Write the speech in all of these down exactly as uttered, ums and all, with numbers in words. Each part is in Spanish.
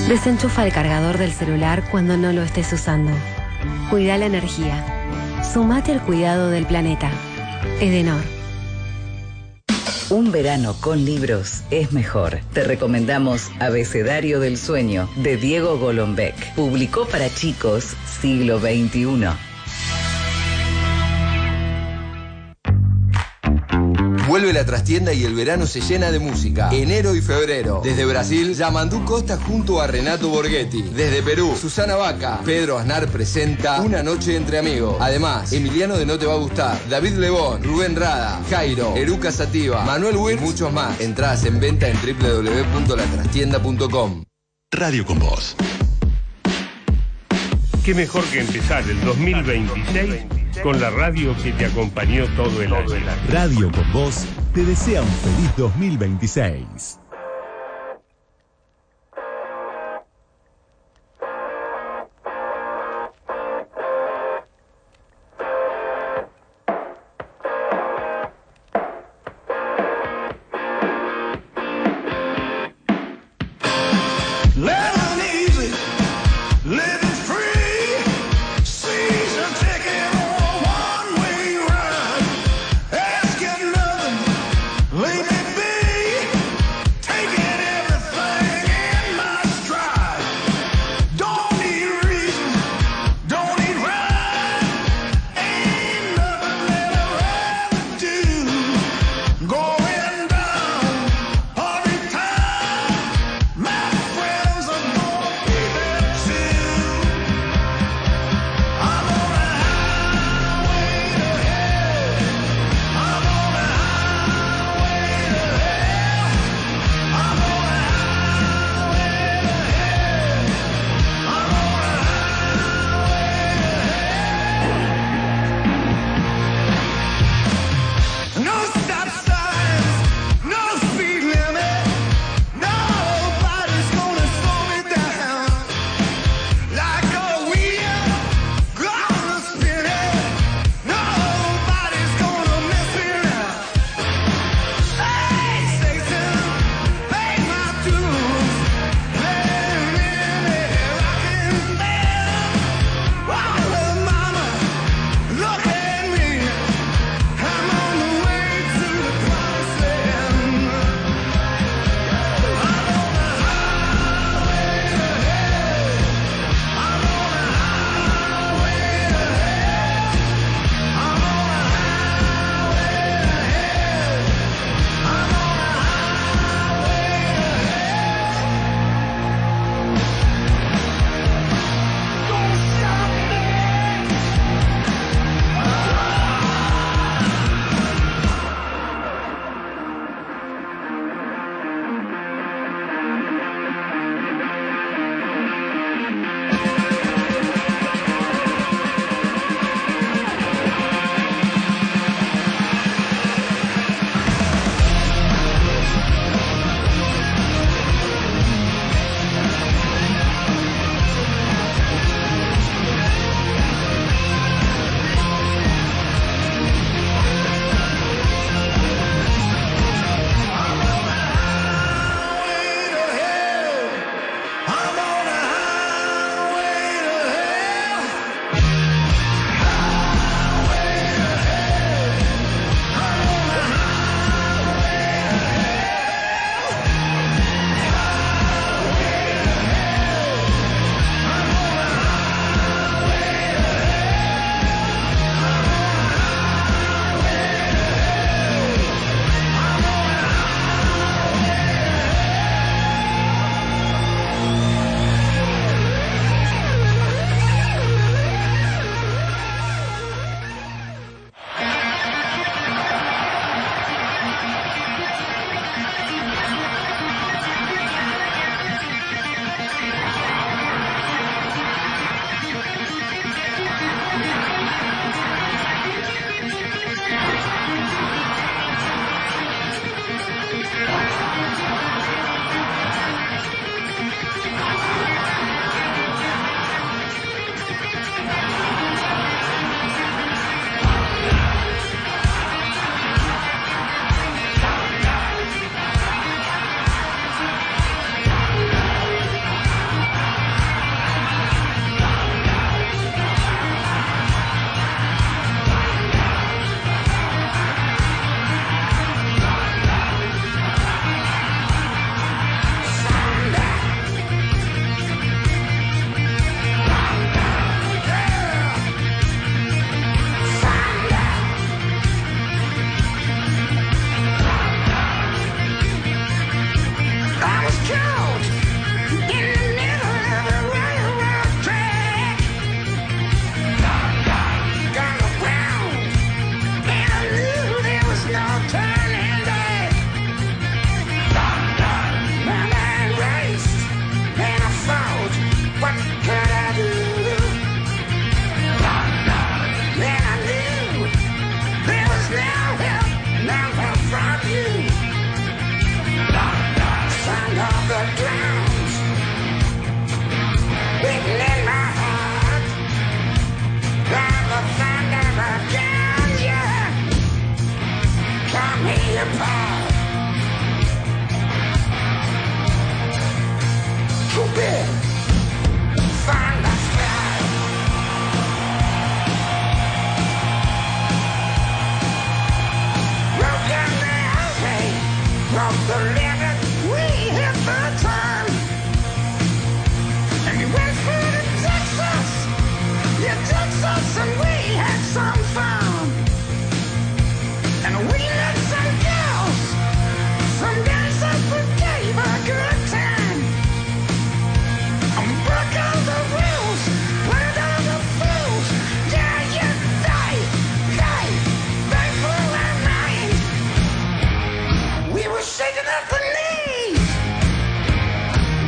Desenchufa el cargador del celular cuando no lo estés usando. Cuida la energía. Sumate al cuidado del planeta. Edenor. Un verano con libros es mejor. Te recomendamos Abecedario del Sueño, de Diego Golombek. Publicó para chicos, siglo veintiuno. Vuelve la trastienda y el verano se llena de música. Enero y febrero. Desde Brasil, Yamandú Costa junto a Renato Borghetti. Desde Perú, Susana Vaca. Pedro Aznar presenta Una noche entre amigos. Además, Emiliano de No Te Va a Gustar, David Lebón, Rubén Rada, Jairo, Eruca Sativa, Manuel Wirtz y muchos más. Entradas en venta en doble u doble u doble u punto la trastienda punto com. Radio con Vos. Qué mejor que empezar el dos mil veintiséis con la radio que te acompañó todo el año. Radio con Vos te desea un feliz dos mil veintiséis.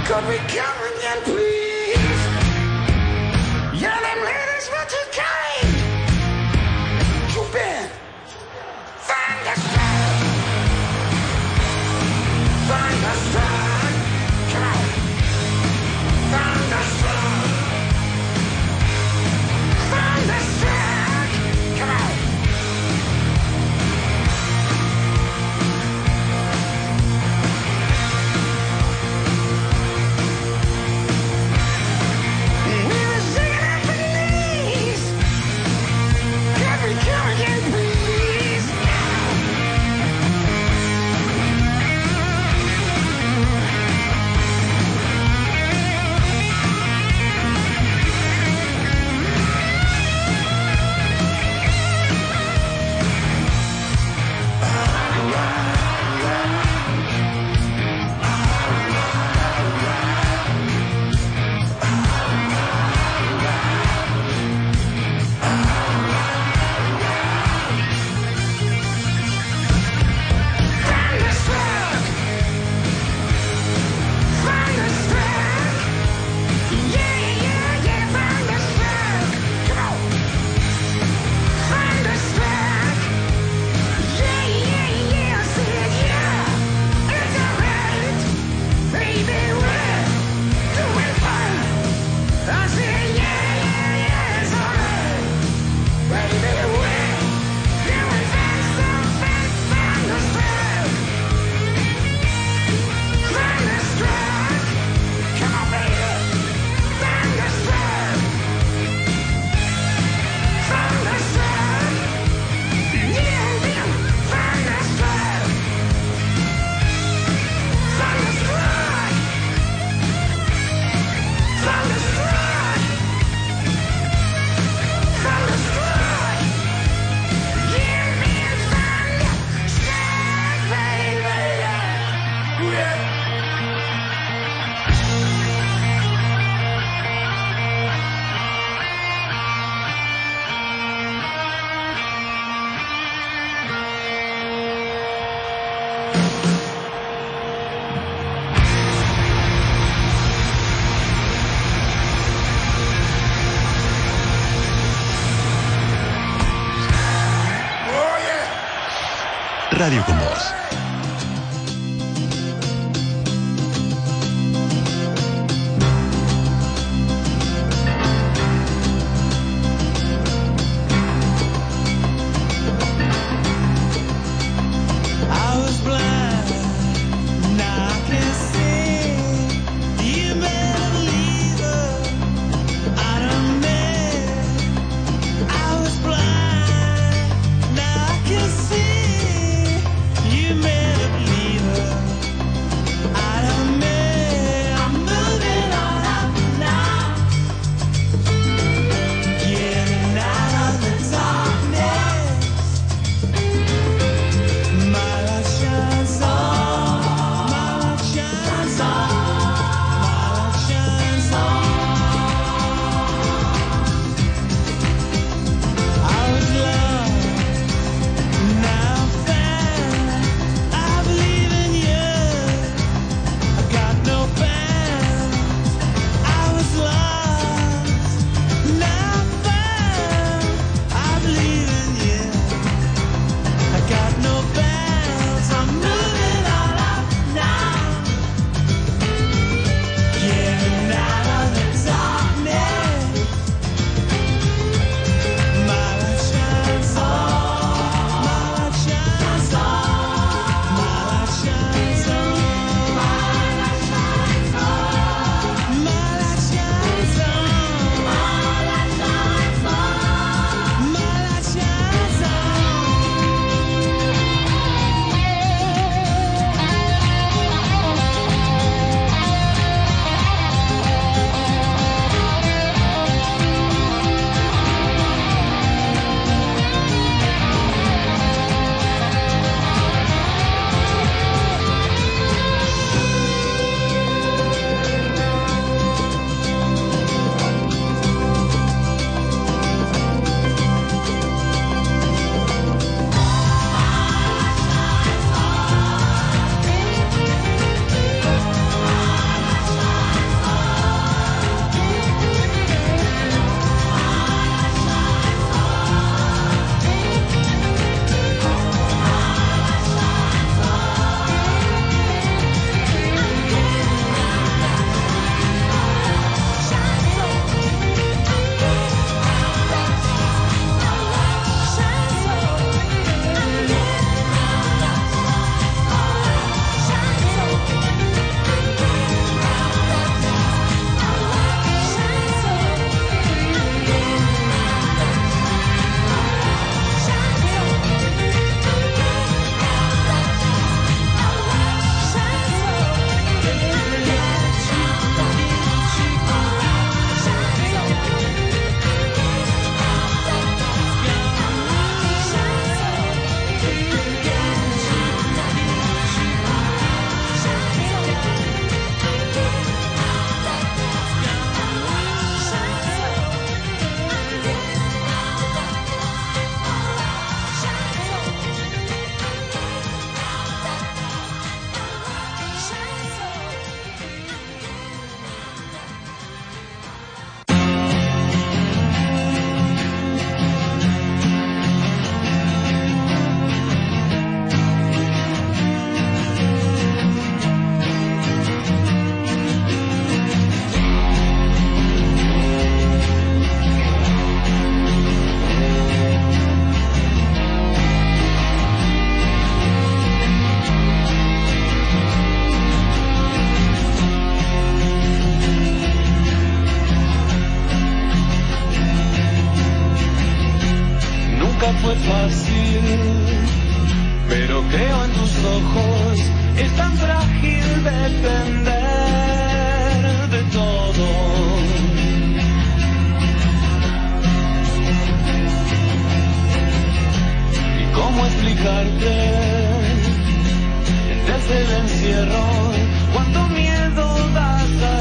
Could we come again, please? Yeah, them ladies what you carry. You've been thunderstruck. Thunderstruck. Come on. Thunderstruck. Thunderstruck. Come on. Radio con Vos. You made fácil, pero creo en tus ojos, es tan frágil depender de todo. ¿Y cómo explicarte desde el encierro cuánto miedo da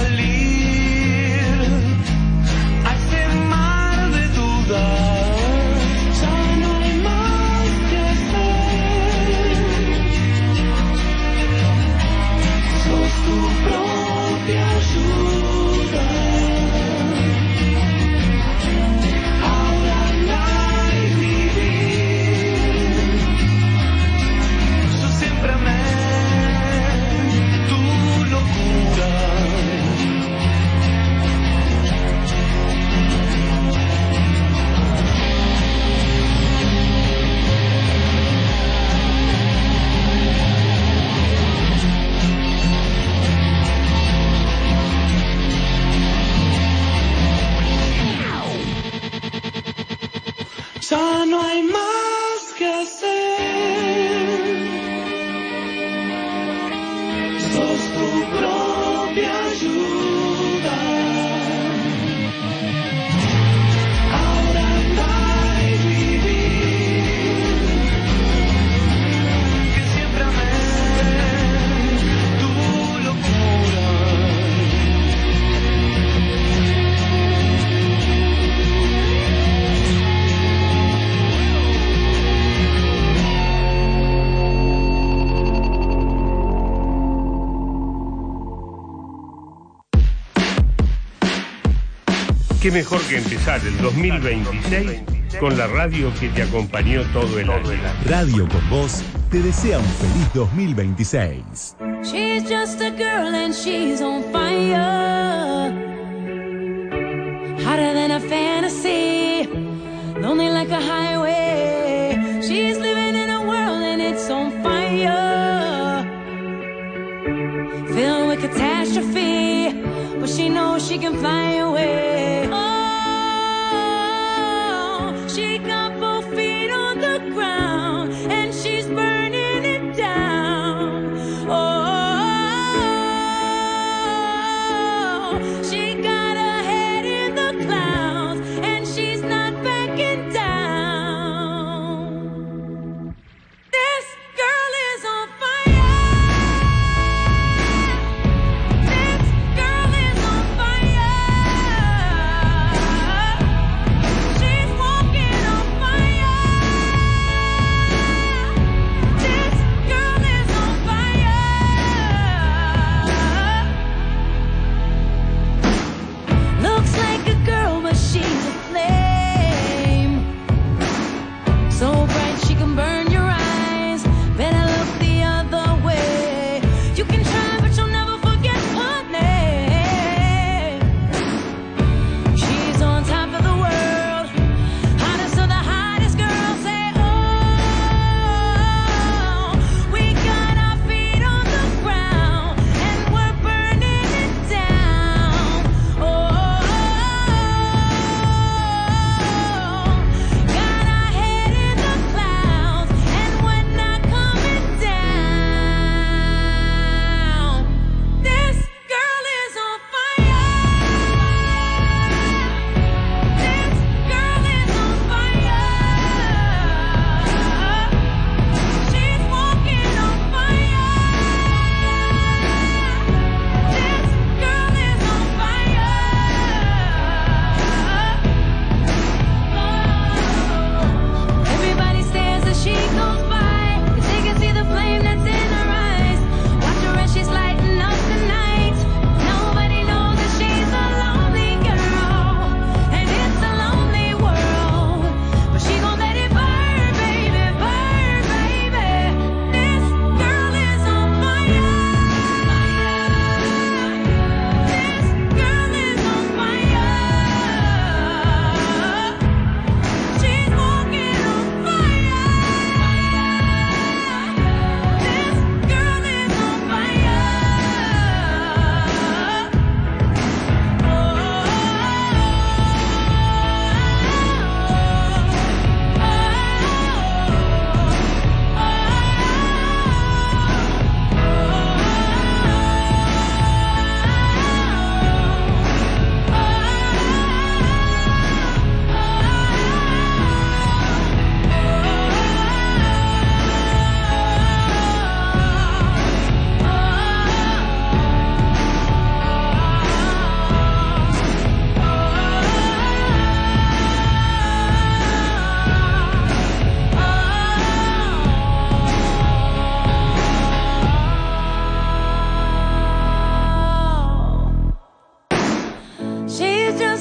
salir a ese mar de dudas? Tu propia ayuda. Ahora no hay vivir. Yo siempre amé tu locura. Ya no hay más que hacer. Sos tu propia ayuda. Ahora no hay vivir. Que siempre amé tu locura. Qué mejor que empezar el dos mil veintiséis con la radio que te acompañó todo el año. Radio con Voz te desea un feliz dos mil veintiséis. She's just a girl and she's on fire. Hotter than a fantasy, lonely like a highway. She's living in a world and it's on fire. Filled with catastrophe, but she knows she can fly away. Oh, she got both feet on the ground and she's burning it down. Oh, she got her head in the clouds and she's not backing down. This girl is on fire. This girl is on fire.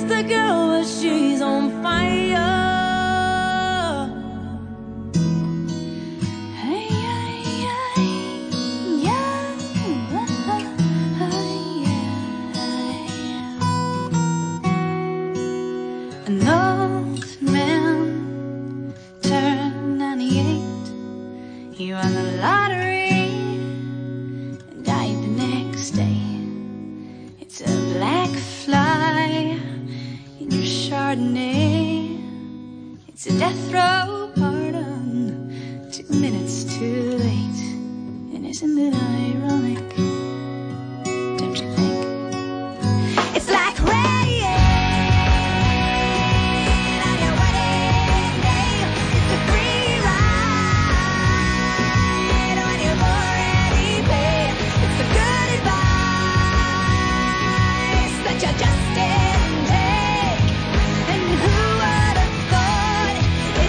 just a girl, but she's on fire. Hey, hey, hey, yeah, yeah. An old man turned ninety-eight. He won the lottery and died the next day. It's a black fly in your Chardonnay. It's a death row pardon, two minutes too late. And isn't it ironic? Don't you think? It's like rain on your wedding day. It's a free ride on your already paid. It's the good advice that you just didn't take. And who would have thought it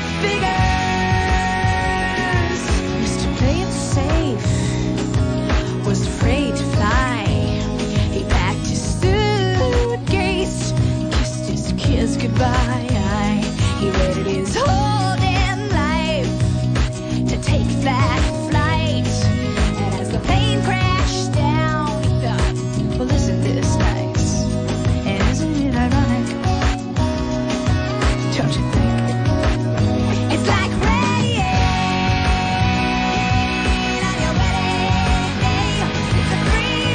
figures? Used to play it safe, was afraid to fly. He packed his suitcase, kissed his kids goodbye. He waited his whole damn life to take that flight. And as the plane crashed down, he thought, well, isn't this nice? And isn't it ironic? Don't you think? It's like rain on your wedding day. It's a free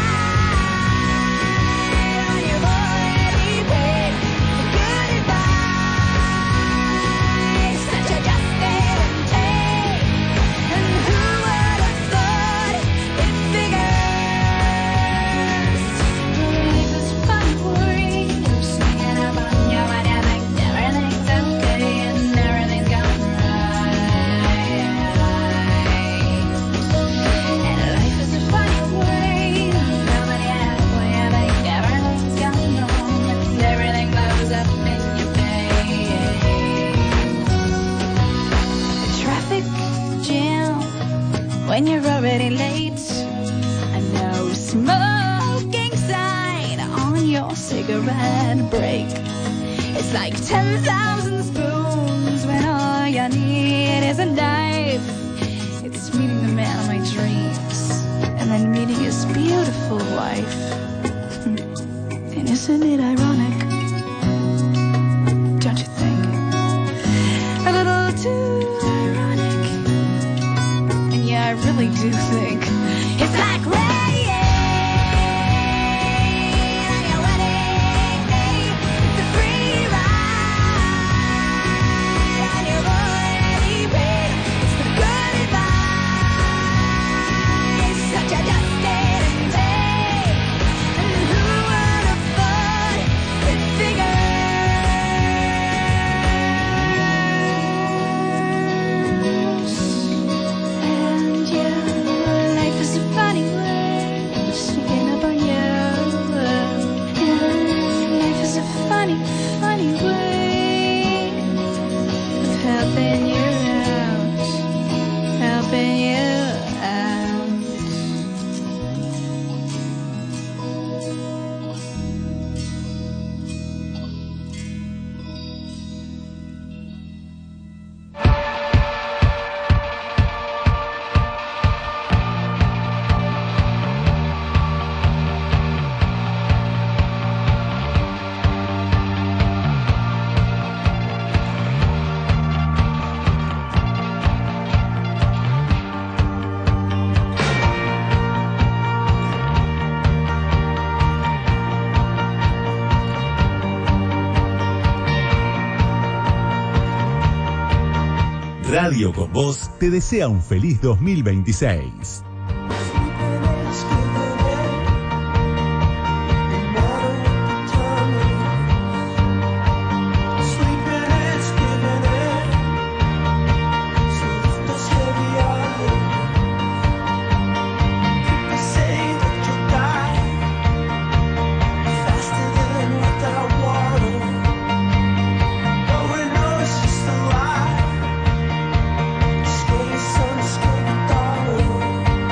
ride on your already paid. It's a good advice that you just didn't take. And who would have thought it figures? Life is funny for you, singing about you and you think everything's okay and everything's going right. And life is a funny way, nobody asks when you think everything's going wrong and everything blows up in your face. The traffic jam when you're already late. A no smoking sign on your cigarette break. It's like ten thousand spoons when all you need is a knife. It's meeting the man of my dreams and then meeting his beautiful wife. Hmm. And isn't it ironic? Don't you think? A little too ironic. And yeah, I really do think it's like rain on your wedding day. It's a free ride on your already paid. It's the good advice that you just didn't take. And who would have thought it figures? And yeah, life is a funny way of sneaking up on you. Yeah, life is a funny, funny way of helping you out, helping you out. Radio con Voz te desea un feliz dos mil veintiséis. Sun is going down.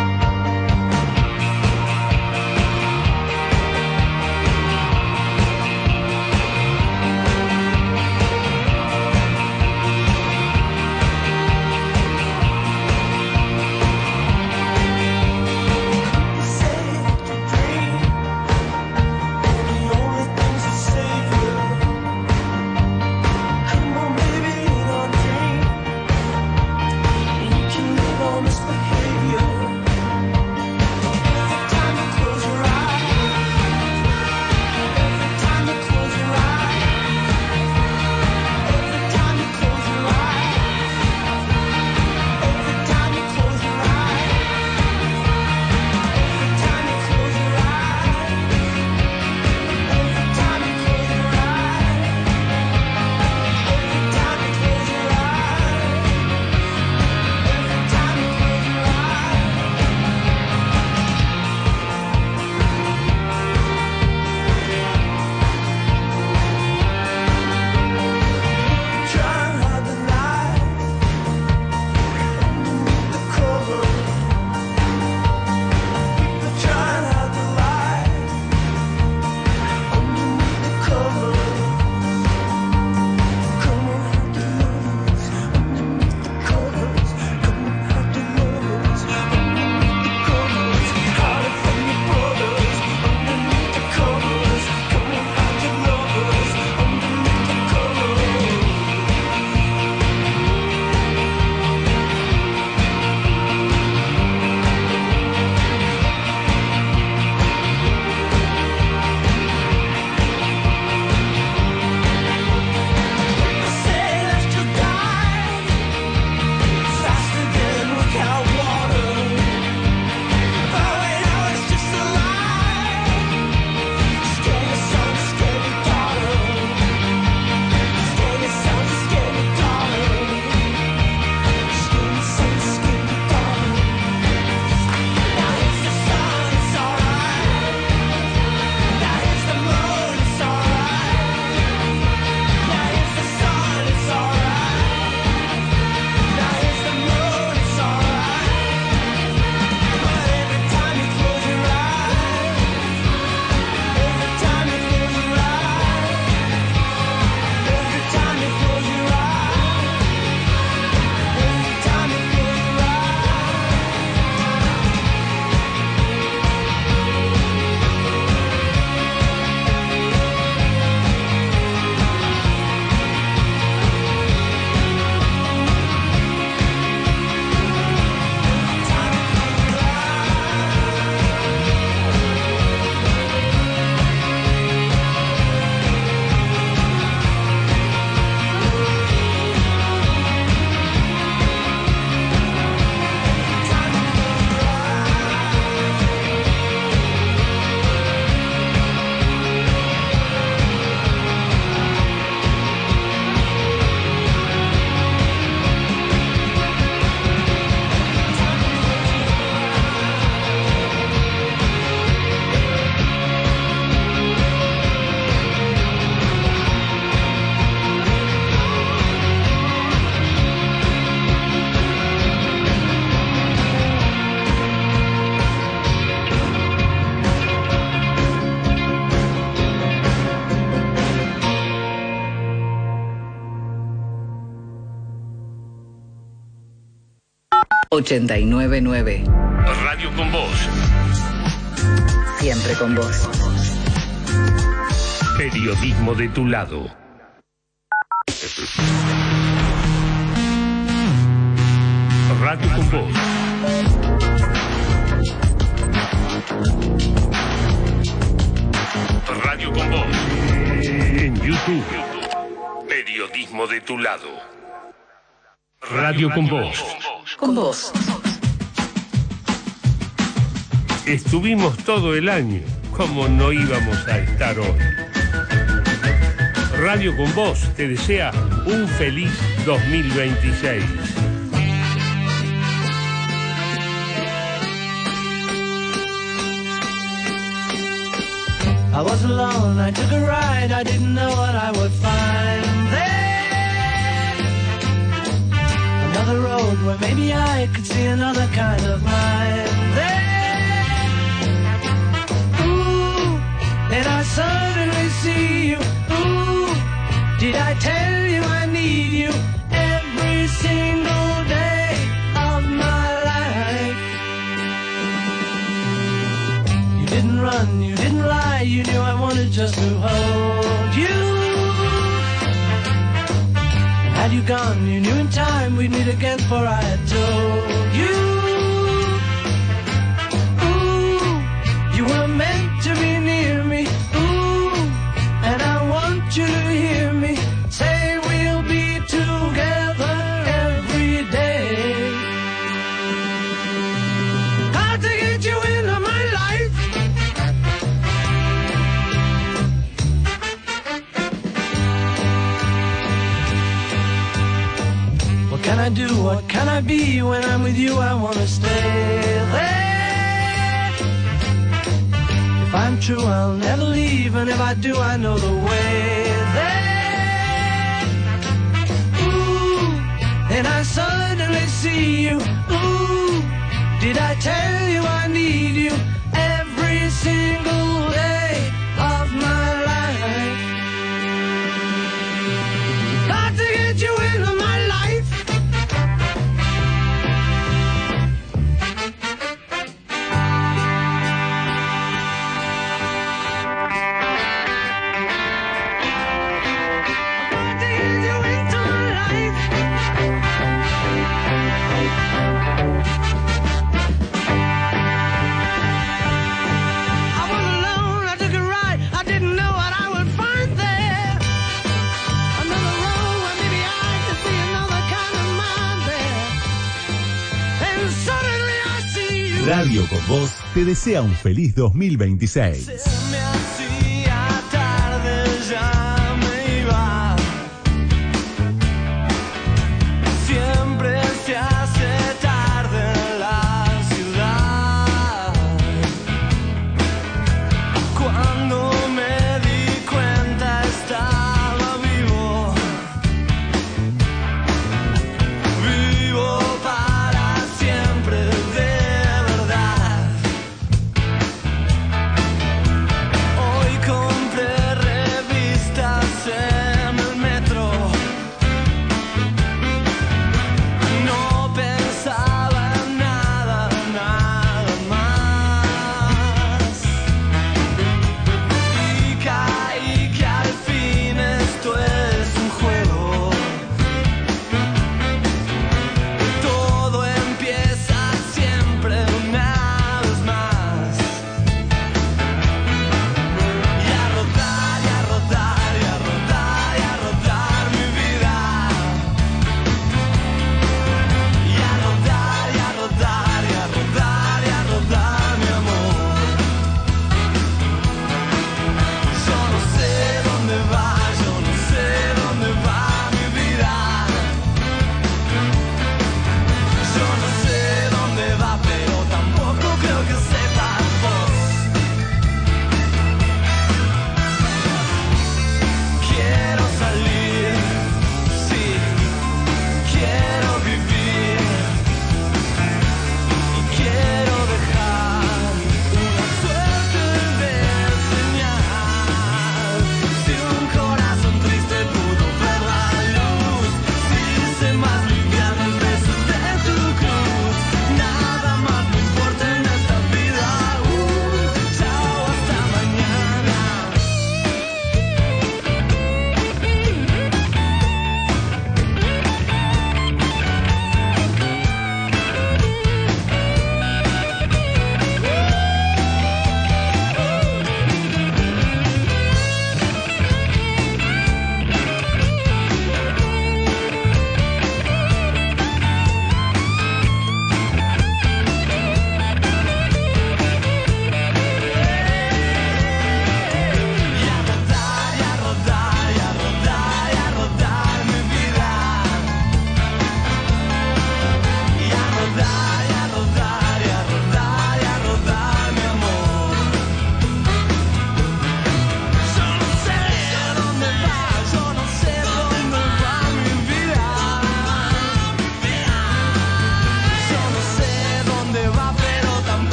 ochenta y nueve nueve. Radio con Vos. Siempre con vos. Periodismo de tu lado. Radio con Vos. Radio con Vos. En YouTube. Periodismo de tu lado. Radio con Vos. Con vos. Estuvimos todo el año, como no íbamos a estar hoy. Radio con Vos te desea un feliz dos mil veintiséis. I was alone, I took a ride, I didn't know what I would find there. Another road where maybe I could see another kind of mind there. Ooh, then I suddenly see you. Ooh, did I tell you I need you every single day of my life? You didn't run, you didn't lie, you knew I wanted just to hold you. And had you gone, you knew in time we'd meet again, for I had told you. Ooh, you were meant to be near me. Ooh, and I want you to hear me say we'll be together every day. Got to get you into my life. What can I do? What can I be? When I'm with you, I wanna stay there. If I'm true, I'll never leave, and if I do, I know the way there. Ooh, then I suddenly see you. Ooh, did I tell you I need you every single day of my life? Got to get you into my life. Radio con Vos te desea un feliz dos mil veintiséis. Se me hacía tarde, ya me iba. Siempre se hace tarde en la ciudad. Cuando me di cuenta estaba vivo. Vivo para siempre, de verdad.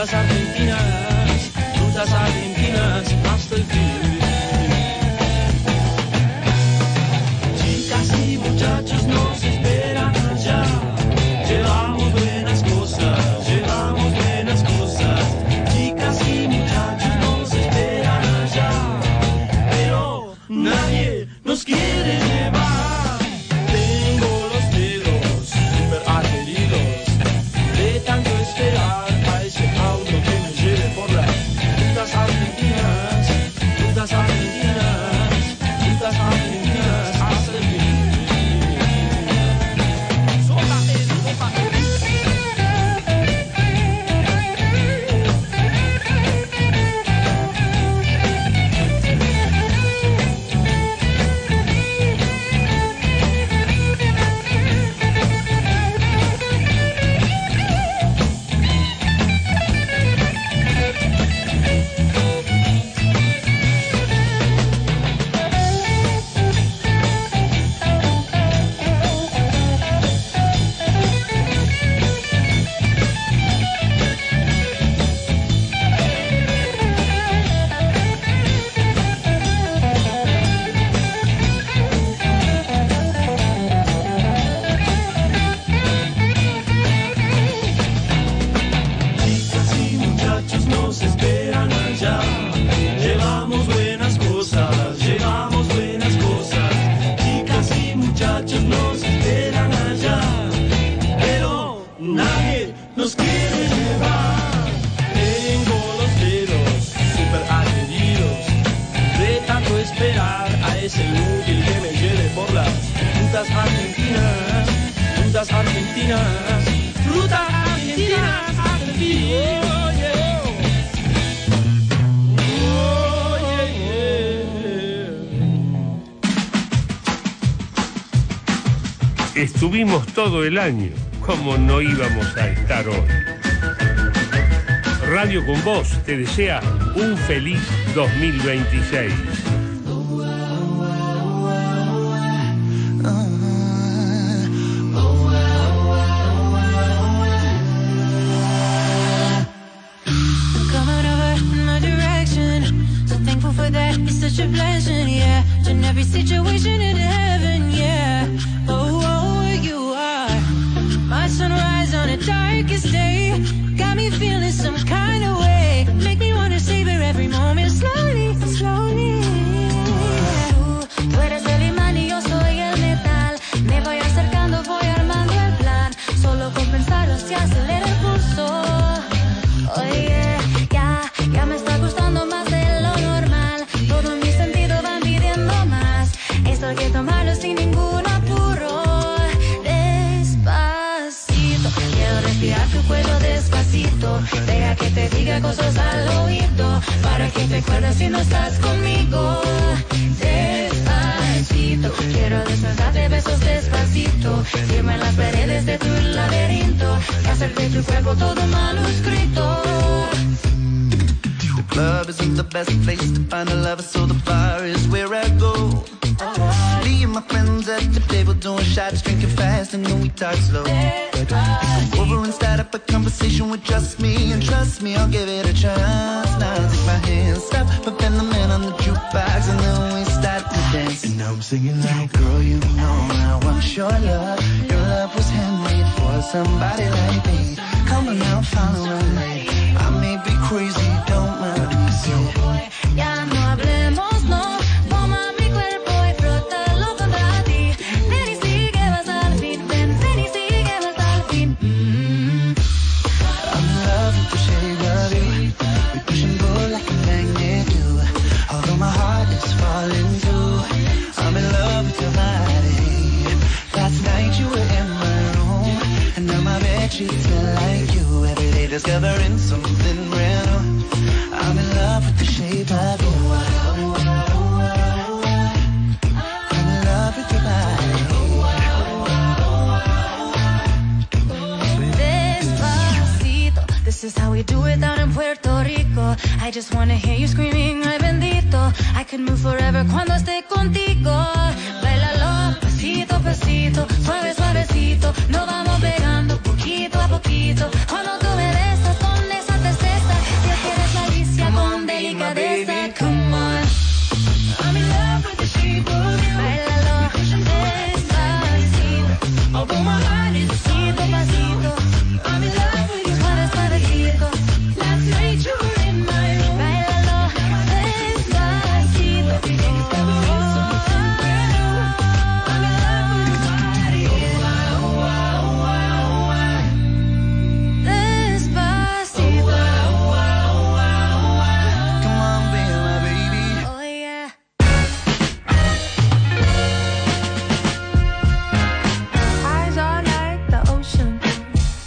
frutas argentinas, frutas argentinas hasta el fin. Chicas y muchachos nos esperan allá, llevamos buenas cosas, llevamos buenas cosas. Chicas y muchachos nos esperan allá, pero nadie nos quiere llevar. Tengo los dedos super adheridos de tanto esperar a ese auto que me lleve por las rutas argentinas, rutas argentinas, rutas argentinas hasta el fin. Sópate, sópate. Estuvimos todo el año, como no íbamos a estar hoy. Radio con Vos te desea un feliz dos mil veintiséis. This is how we do it down in Puerto Rico. I just wanna hear you screaming, ay bendito. I could move forever cuando esté contigo. Bailalo, pasito a pasito, suave suavecito. Nos vamos pegando poquito a poquito. Cuando tú me besas con esa tercera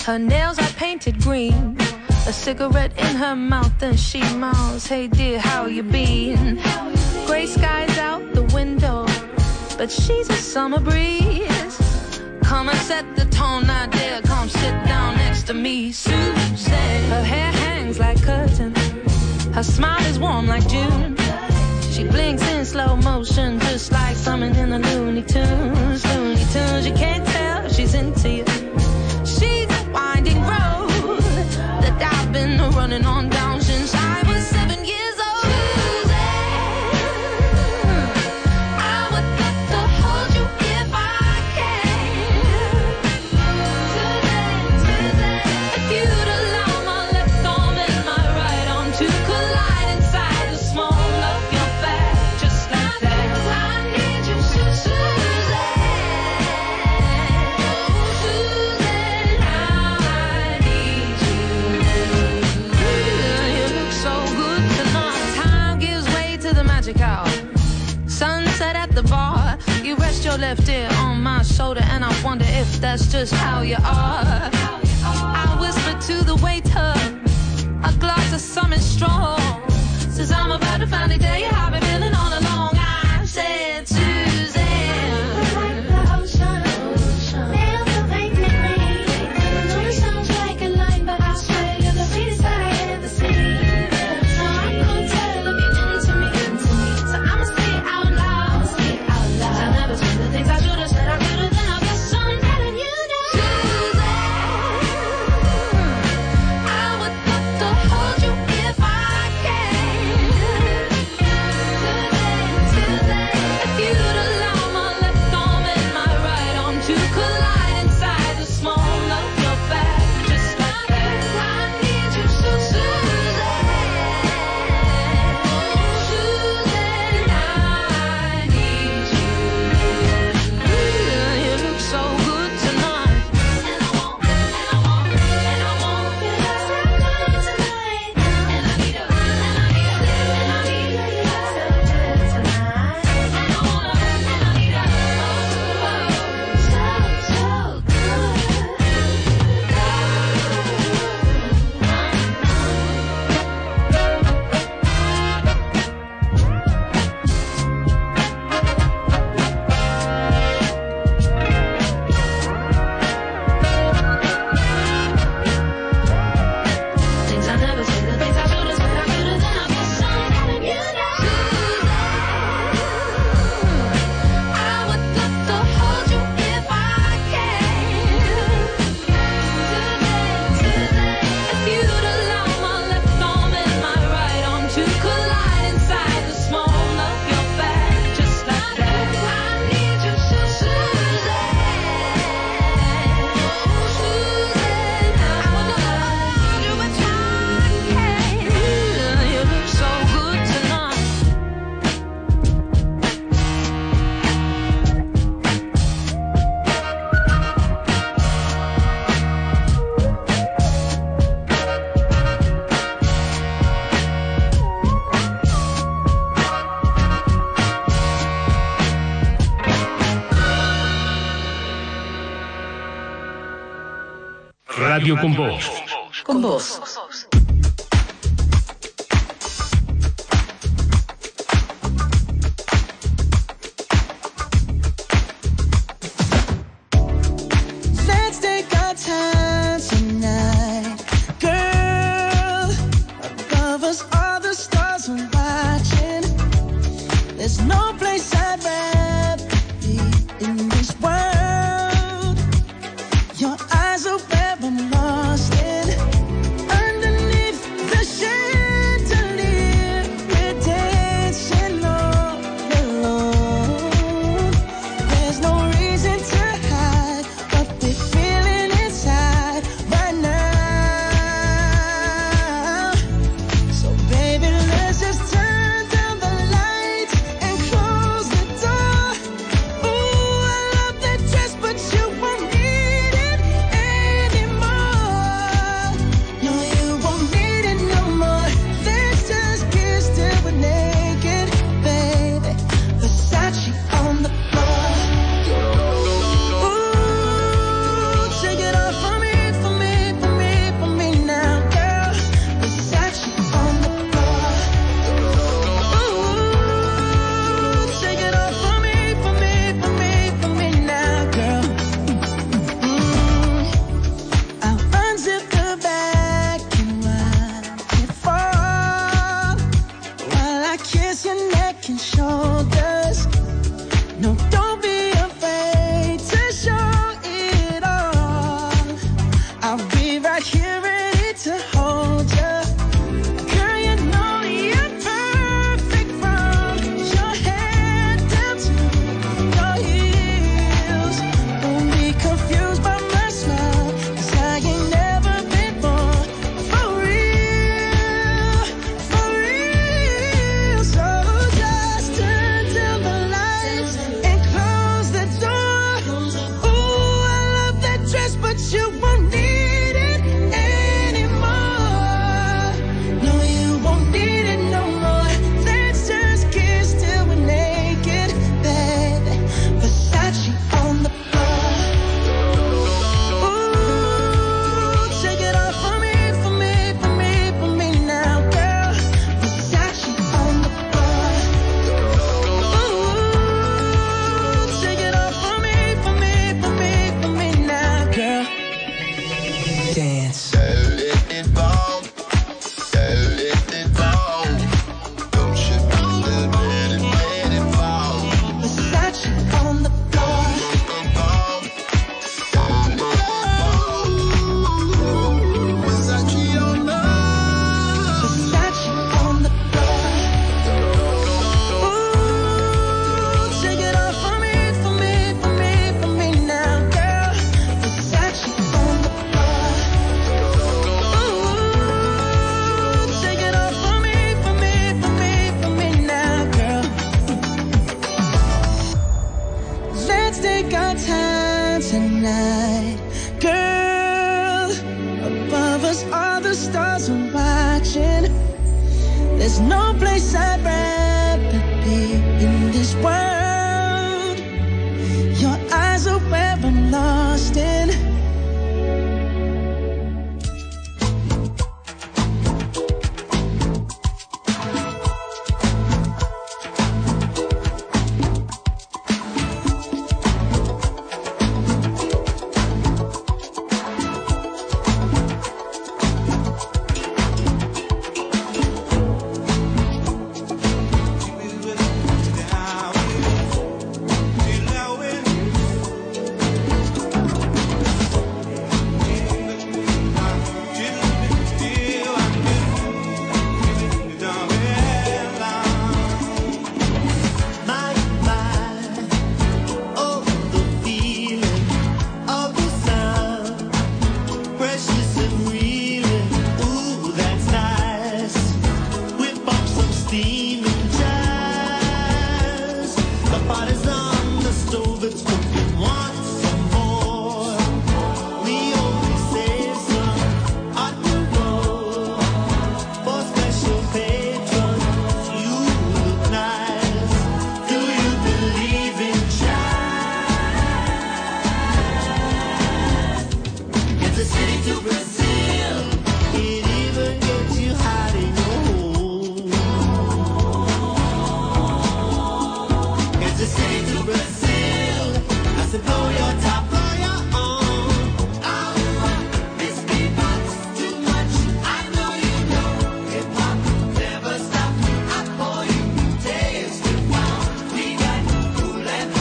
Her nails are painted green, a cigarette in her mouth, and she mouths, hey dear, how you been? Gray skies out the window, but she's a summer breeze. Come and set the tone, now dear, come sit down next to me, Susan. Her hair hangs like curtains, her smile is warm like June. She blinks in slow motion, just like something in the Looney Tunes. Looney Tunes, you can't tell she's into you. She's a winding road that I've been running on down since I was seven years old. I would love to hold you if I can. If you'd allow my left arm and my right arm to collide inside the small of your back, just like that. I need you, Susan. Sunset at the bar, you rest your left ear on my shoulder, and I wonder if that's just how you are. I whisper to the waiter, a glass of something strong, says I'm about to finally tell you how I've been feeling all along. I said, Suzanne, like the ocean, nails are painted green. I know it sounds like a line, but I swear you're the sweetest that I ever seen. So I couldn't tell if you're into me, into me. So I'ma say it out loud, say it out loud. I never said the things I should have said. I could have, then I guess I'm telling you now. Suzanne, I would love to hold you if I can. Suzanne, Suzanne, if you'd allow my left arm and my right arm to collide inside the small of your back, just like that. I need you, so Suzanne, Suzanne, I need you. You look so good tonight, and I want, and I want, and I want you so good tonight, and I need you, and I need you, and I need you so good tonight, and I wanna, and I need you, oh, so, so good. Things I never said, the things I should have said, I could have, then I guess I'm telling you now. I would love to hold you if I can. Suzanne, Suzanne, if you'd allow my left arm and my right arm to collide inside the small of your back, just like that. I need you, so Suzanne, Suzanne, I would love to hold you if I can. You look so good tonight. Radio con vos. Con vos. Let's take our time tonight, girl. Above us, all the stars are watching. There's no place I'd rather be in this world. Your eyes are where I'm lost in. Underneath us, all the stars are watching. There's no place I'd rather be in this world. Your eyes are where I'm lost in.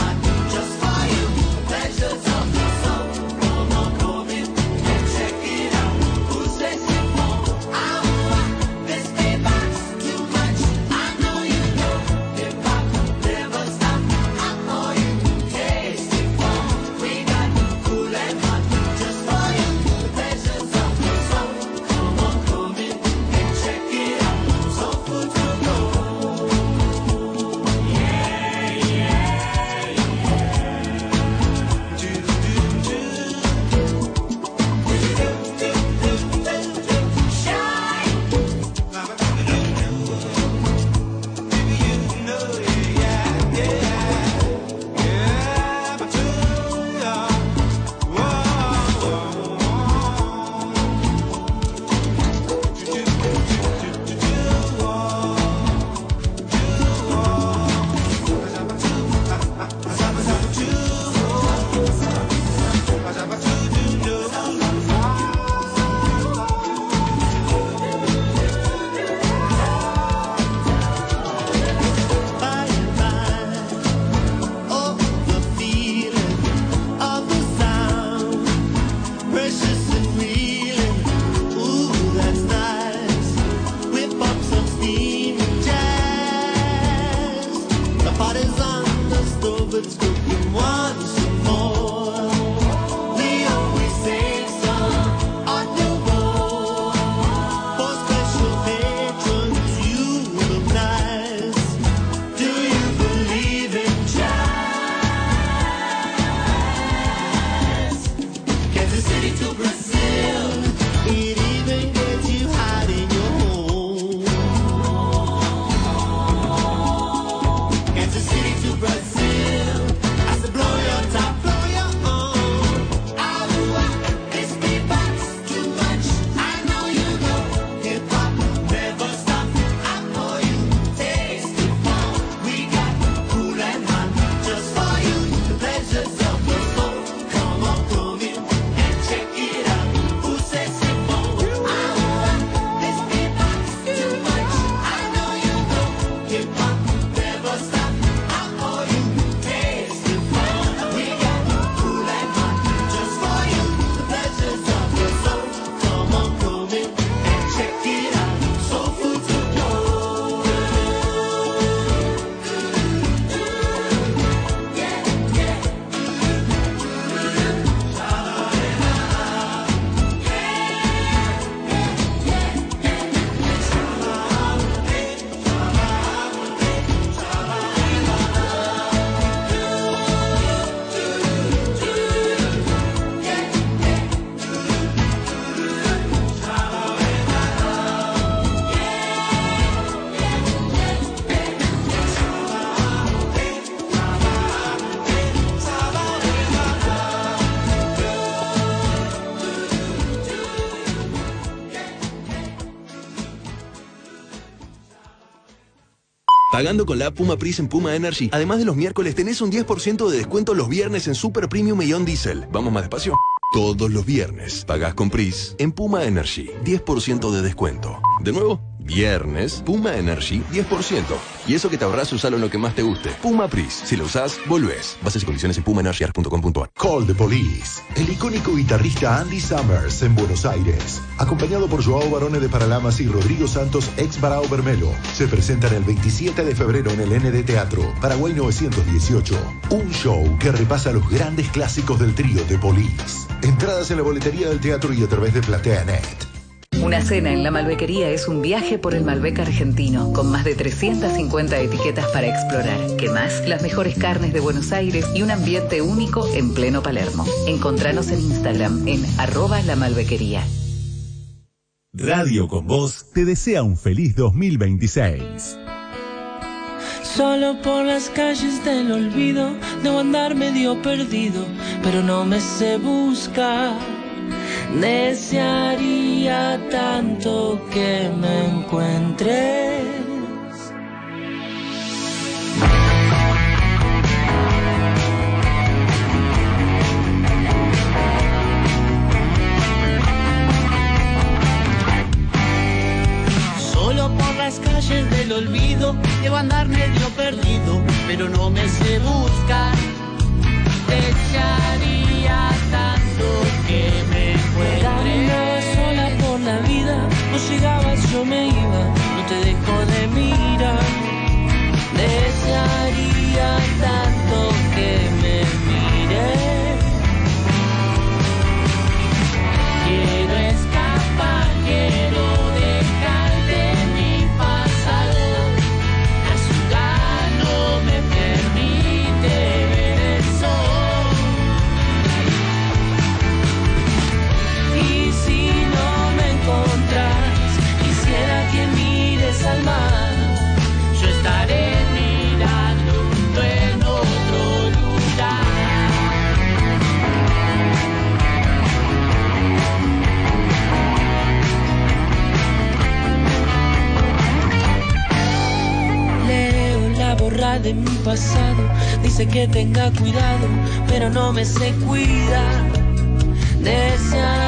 Check it Pagando con la app Puma Pris en Puma Energy, además de los miércoles, tenés un diez por ciento de descuento los viernes en Super Premium y On Diesel. Vamos más despacio. Todos los viernes pagás con Pris en Puma Energy, diez por ciento de descuento. De nuevo, viernes, Puma Energy, diez por ciento. Y eso que te ahorrás, usalo en lo que más te guste. Puma Pris. Si lo usás, volvés. Bases y condiciones en puma energy punto com punto a r. Call the Police. El icónico guitarrista Andy Summers en Buenos Aires, acompañado por Joao Barone de Paralamas y Rodrigo Santos, ex Barao Bermelo, se presentan el veintisiete de febrero en el N D Teatro, Paraguay novecientos dieciocho. Un show que repasa los grandes clásicos del trío The Police. Entradas en la boletería del teatro y a través de PlateaNet. Una cena en la Malbequería es un viaje por el Malbec argentino, con más de trescientas cincuenta etiquetas para explorar. ¿Qué más? Las mejores carnes de Buenos Aires y un ambiente único en pleno Palermo. Encontranos en Instagram en arroba la Malbequería. Radio con Voz te desea un feliz dos mil veintiséis. Solo por las calles del olvido debo andar medio perdido, pero no me sé buscar. Desearía tanto que me encuentres. Solo por las calles del olvido debo andar medio perdido, pero no me sé buscar. Desearía tanto que me encuentres. Caminaba sola por la vida, no llegabas, yo me iba, no te dejo de mirar. Desearía tanto que me mires. Quiero escapar, quiero dejar de mi pasado. La ciudad no me permite ver el sol. Y si no me encontrás, quisiera que mires al mar. Yo estaré mirando en otro lugar. Leo la borra de mi pasado, dice que tenga cuidado, pero no me sé cuidar. Desear